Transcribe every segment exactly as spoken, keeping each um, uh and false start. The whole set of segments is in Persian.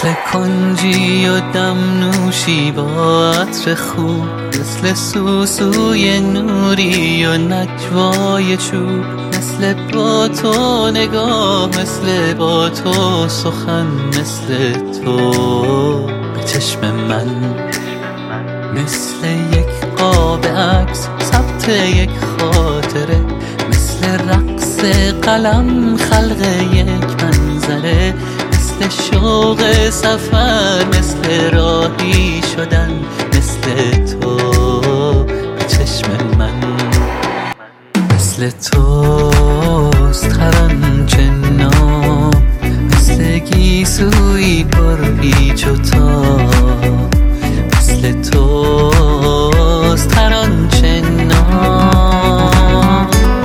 مثل کنجی و دم نوشی با عطر خوب، مثل سوسوی نوری و نجوای چوب، مثل با تو نگاه، مثل با تو سخن، مثل تو به چشم من، مثل یک قاب عکس ثبت یک خاطره، مثل رقص قلم خلق یک منظره، مثل شوق سفر، مثل راهی شدن، مثل تو به چشم من، مثل توست هر آنچه نام، مثل گیسویی پر پیچ و تاب، مثل توست هر آنچه نام.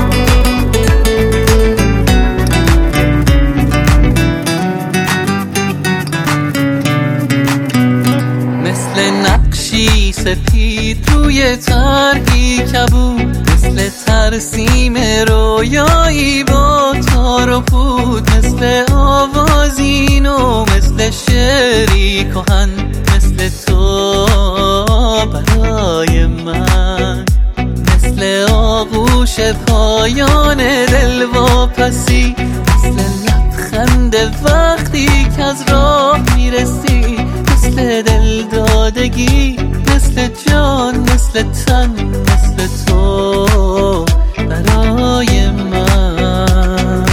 مثل نقشی سپید روی طرحی کبود، مثل ترسیم رویایی با تار و پود، مثل آوازین و مثل شعری کهن، مثل تو برای من، مثل آغوش پایان دل واپسی، مثل لبخند وقتی که از راه میرسی، مثل دل دادگی، مثل جان، مثل تن، مثل تو برای من.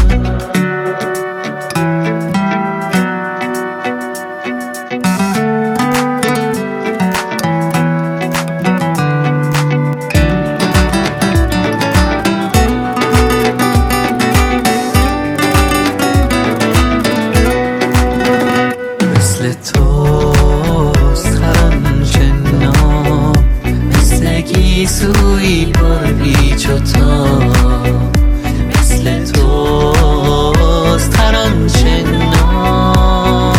مثل توست هر آنچه نام، مثل گیسویی پر پیچ و تاب، مثل توست هر آنچه نام،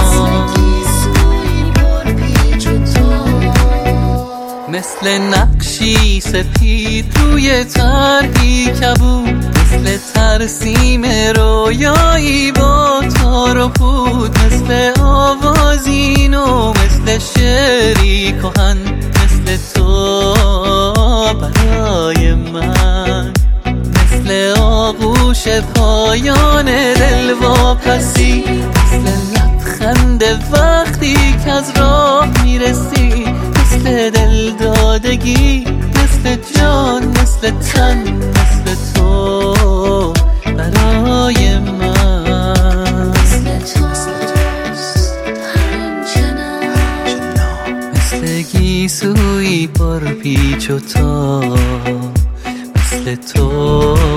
مثل نقشی سپید روی طرحی کبود، مثل ترسیم رویایی با تار و پود، مثل آوازین و مثل شعری کهن، مثل تو برای من، مثل آغوش پایان دل واپسی، مثل لبخند وقتی که از راه میرسی، مثل دل دادگی، مثل جان، مثل تن، مثل تو برای من، مثل گیسویی پر پیچ و تاب، مثل تو